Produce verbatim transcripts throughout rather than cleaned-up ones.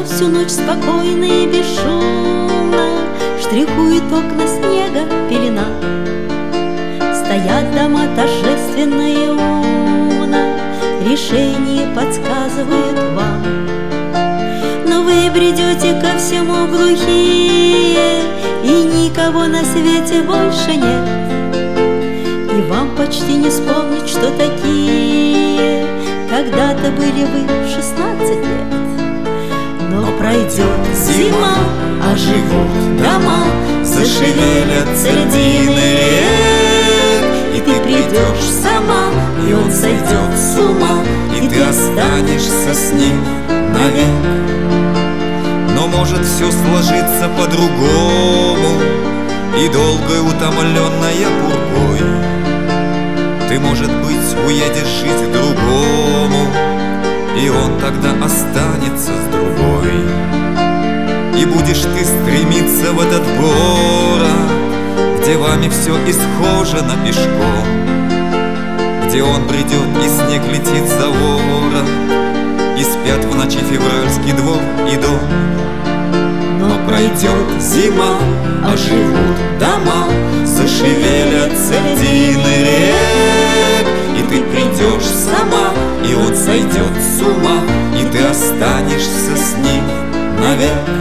всю ночь спокойно и бесшумно штрихует окна снега пелена. Стоят дома торжественно и умно, решение подсказывает вам. Но вы бредете ко всему глухие, и никого на свете больше нет. И вам почти не вспомнить, что такие когда-то были вы в шестнадцать лет. Но пройдет зима, оживут дома, зашевелятся льдины рек, и ты придешь сама, и он сойдет с ума, и ты останешься с ним навек. Но может все сложиться по-другому, и долгой утомленная пургой ты, может быть, уедешь жить к другому, и он тогда останется с другой. И будешь ты стремиться в этот город, где вами все исхожено пешком, где он бредет и снег летит за ворот, и спят в ночи февральский двор и дом. Но пройдет зима, оживут дома, зашевелятся льдины рек, и ты придешь сама, и он сойдет с ума, и ты останешься с ним навек.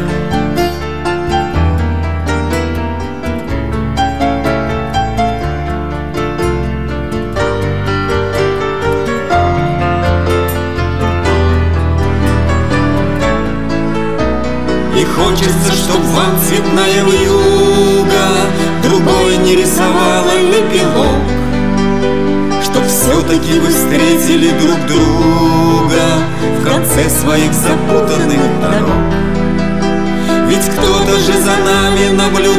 И хочется, чтоб вам цветная вьюга другой не рисовала лепелок, чтоб все-таки вы встретили друг друга в конце своих запутанных дорог. Ведь кто-то же за нами наблюдает,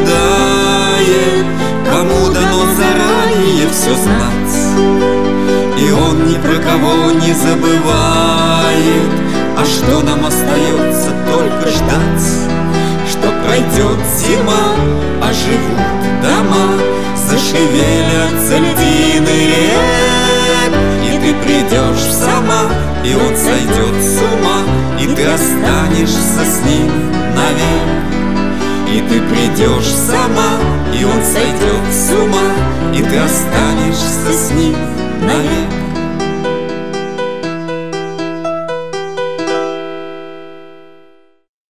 кому дано заранее все знать, и он ни про кого не забывает. А что нам остается, только ждать, что пройдет зима, оживут дома, зашевелятся льдины рек, и ты придешь сама, и он сойдет с ума, и ты останешься с ним навек. И ты придешь сама, и он сойдет с ума, и ты останешься с ним навек.